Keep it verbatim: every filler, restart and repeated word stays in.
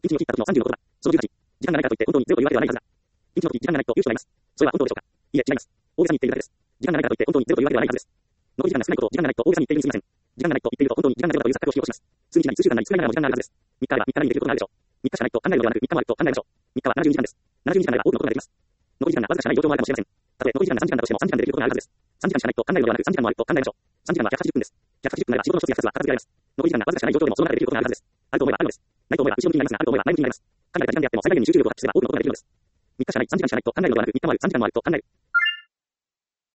ピンチを切った時のさんじゅうの言葉。そのじゅうはち。時間がないからといって本当にゼロと言われてはないはずだ。ピンチの時、時間がないと言う人がいます。それは本当でしょうか。いえ、違います。大げさに言っているだけです。時間がないからといって本当にゼロと言われてはないはずです。残り時間が少ないことを時間がないと大げさに言っているにすみません。時間がないと言っていると本当に時間がゼロだという錯覚を引き起こします。数日なり数週間なり少ないながらも時間があるはずです。みっかあればみっかなりにできることがあるでしょう。みっかしかないと考えるのではなくみっかもあると考えましょう。みっかはななじゅうにじかんです。ななじゅうにじかんあれば多くのことができます。残り時間がわずかしかない状況もあるかもしれません。たとえ残り時間がさんじかんだとしてもさんじかんでできることがあるはずです。さんじかんしかないと考えるのではなくさんじかんもあると考えましょう。さんじかんはひゃくはちじゅっぷんです。ひゃくはちじゅっぷんあれば仕事の一つや二つは片付けられます。残り時間がわずかしかない状況でもその中でできることがあるはずです。あると思えばあるのです。ないと思えば後ろ向きになりますが、あると思えば前向きになります。限られた時間であっても最大限に集中力を発揮すれば多くのことができるのです。みっかしかない、さんじかんしかないと考えるのではなくみっかもある、さんじかんもあると考える。